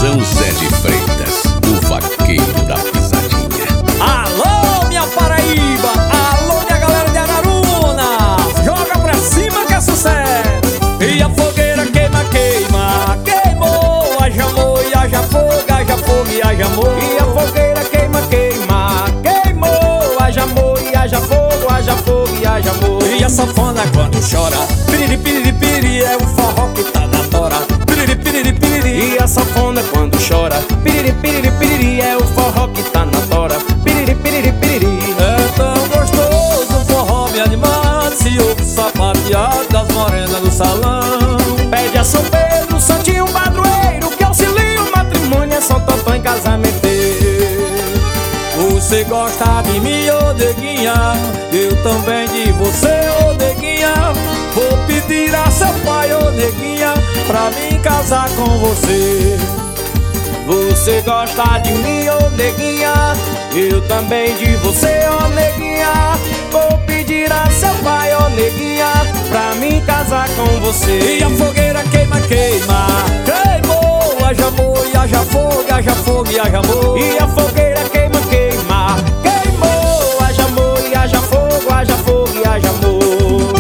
São Zé de Freitas, o vaqueiro da pisadinha. Alô, minha Paraíba! Alô, minha galera de Araruna! Joga pra cima que é sucesso! E a fogueira queima, queima, queimou! Haja amor e haja fogo, haja fogo e haja amor. E a fogueira queima, queima, queimou. Haja amor e haja fogo, haja fogo e haja amor. E a sanfona quando chora, piriri, piriri, piriri, é o forró que tá na tora. Piriri, piriri, piriri. E a sanfona quando chora, piriri, piriri, piriri, é o forró que tá na tora. Piriri, piriri, piriri. É tão gostoso o forró me animar, se ouve sapateado das morenas no salão. Pede a São Pedro, santinho padroeiro, que auxilia o matrimônio, é São Totó em casamenteiro. Você gosta de mim, ô neguinha, eu também de você, ô neguinha. Vou pedir a seu pai, ô neguinha, pra mim casar com você. Você gosta de mim, ô neguinha, eu também de você, ô neguinha. Vou pedir a seu pai, ô neguinha, pra mim casar com você. E a fogueira queima, queima, queimou. Haja amor e haja fogo, haja fogo e haja amor. E a fogueira queima, queima, queimou. Haja amor e haja fogo, haja fogo e haja amor.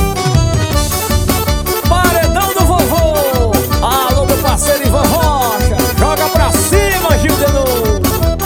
Paredão do vovô, alô meu parceiro Ivan Rocha, joga pra cima, Gil de novo.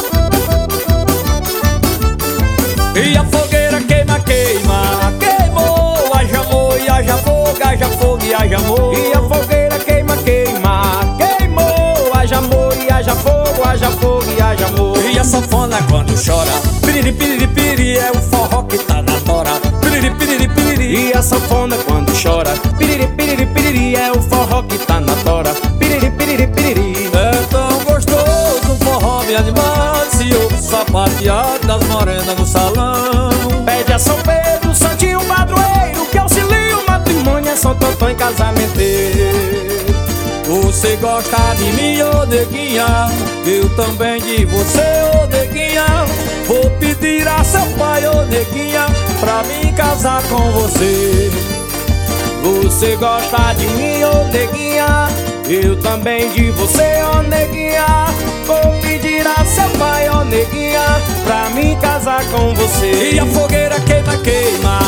E a fogueira queima, queima, queimou. Haja amor e haja fogo, haja fogo e haja amor. E a fogueira queima, queima, queimou. Haja amor e haja fogo, haja fogo e haja amor. E a sanfona quando chora, piriri, piriri, piriri, é o forró que tá na tora. Piriri, piriri, piriri. E a sanfona quando chora, piriri, piriri, piriri, é o forró que tá na tora. Piriri, piriri, piriri. É tão gostoso o forró me animar, se ouve sapateado das morenas no salão. Pede a São Pedro, santinho padroeiro, que auxilia o matrimônio, é São Totó em casamenteiro. Você gosta de mim, ô neguinha, eu também de você, ô neguinha. Vou pedir a seu pai, ô neguinha, pra mim casar com você. Você gosta de mim, ô neguinha, eu também de você, ô neguinha. Vou pedir a seu pai, ô neguinha, pra mim casar com você. E a fogueira queima, queima,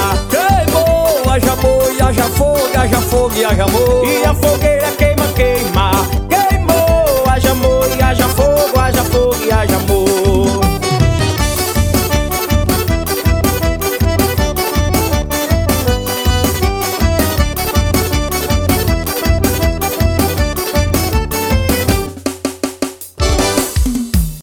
queimou. Haja amor e haja fogo, haja fogo e haja amor. E a fogueira queima, queima,